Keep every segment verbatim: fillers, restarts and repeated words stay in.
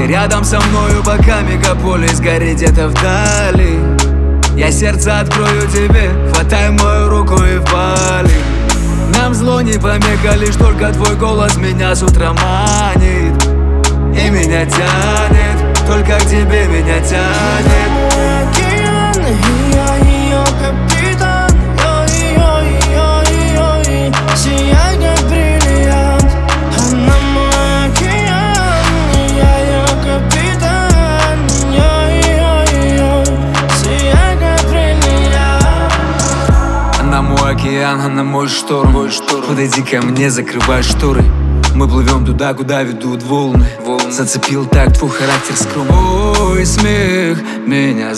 Ты рядом со мною, пока мегаполис горит где-то вдали. Я сердце открою тебе, хватай мою руку и вали. Нам зло не помеха, лишь только твой голос меня с утра манит. И меня тянет, только к тебе меня тянет. Океан, и я ее капитан. Ой-ой-ой-ой-ой, сияй как бриллиант. Она мой океан, и я ее капитан. Ой-ой-ой, сияй как бриллиант. Она мой океан, она мой шторм, мой шторм. Подойди ко мне, закрывай шторы. Мы плывем туда, куда ведут волны. волны. Зацепил так твой характер скромный. Твой смех меня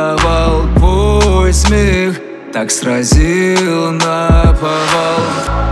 заколдовал. Твой смех так сразил наповал.